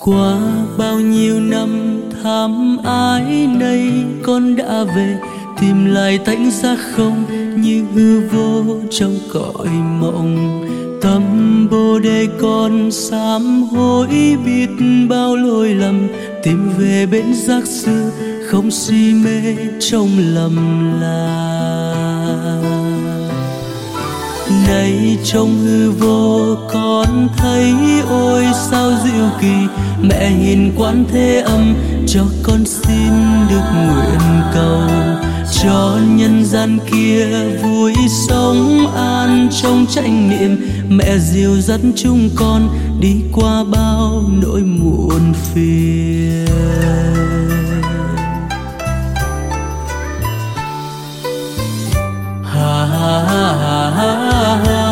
Qua bao nhiêu năm thăm ái nay, con đã về tìm lại tánh giác không như hư vô trong cõi mộng. Tâm bồ đề con sám hối biết bao lỗi lầm, tìm về bến giác xưa không si mê trong lầm là. Nay trong hư vô con thấy ôi sao diệu kỳ, mẹ hiền Quán Thế Âm cho con xin được nguyện cầu, cho nhân gian kia vui sống an trong chánh niệm. Mẹ dìu dắt chúng con đi qua bao nỗi muộn phiền. Ha ha ha ha ha ha.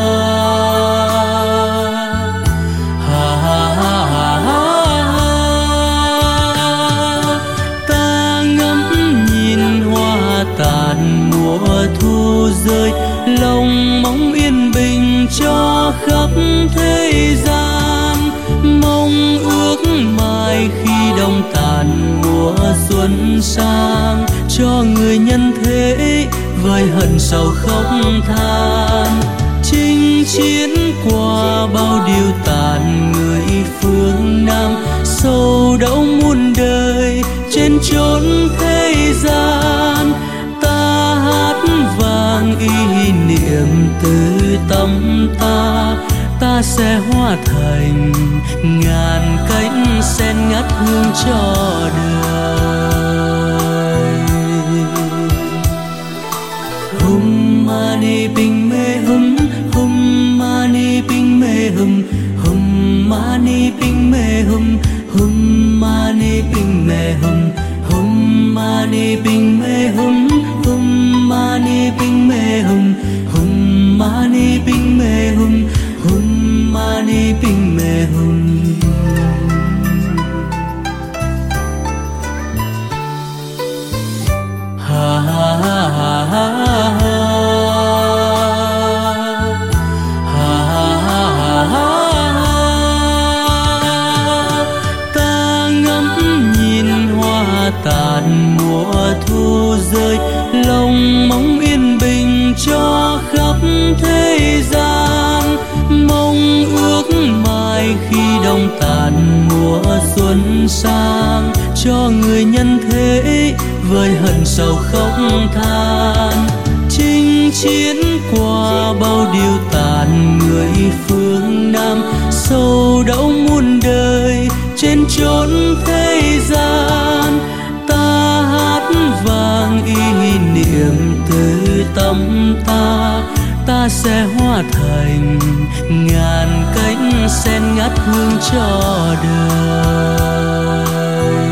Tàn mùa thu rơi, lòng mong yên bình cho khắp thế gian. Mong ước mai khi đông tàn mùa xuân sang, cho người nhân thế vơi hận sầu khóc than. Chinh chiến qua bao điều tàn, người phương Nam sầu đau muôn đời trên chốn thế gian. Vang ý niệm từ tâm ta, ta sẽ hóa thành ngàn cánh sen ngát hương cho đời. Hum mani ping me hum, hum mani ping me hum, hum mani ping me hum, hum mani ping me hum, hum mani ping me hum, hum mani ping me hum, hum mani ping me hum, hum mani ping me hum. Ha ha ha ha ha ha. Tàn mùa thu rơi, lòng mong yên bình cho khắp thế gian. Mong ước mai khi đông tàn mùa xuân sang, cho người nhân thế vơi hận sầu khóc than. Chinh chiến qua bao điều tàn, người phương Nam sầu đau muôn đời trên chốn thế gian. Vang ý niệm từ tâm ta, ta sẽ hóa thành ngàn cánh sen ngát hương cho đời.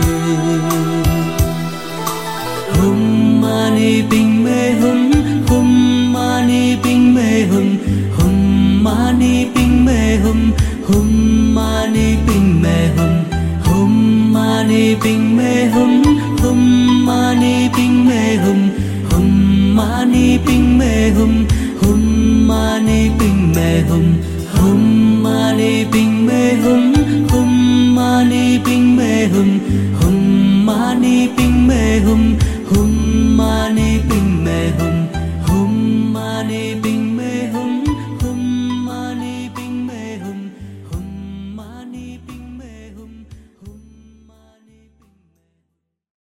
Hum mani ping me hum, hum mani ping me hum, hum mani ping me hum, hum mani ping me hum, hum mani ping me hum, hum mani ping me hum, hum mani ping me hum, hum mani ping me hum, hum mani ping me hum, hum mani ping me hum, hum mani ping me hum, hum mani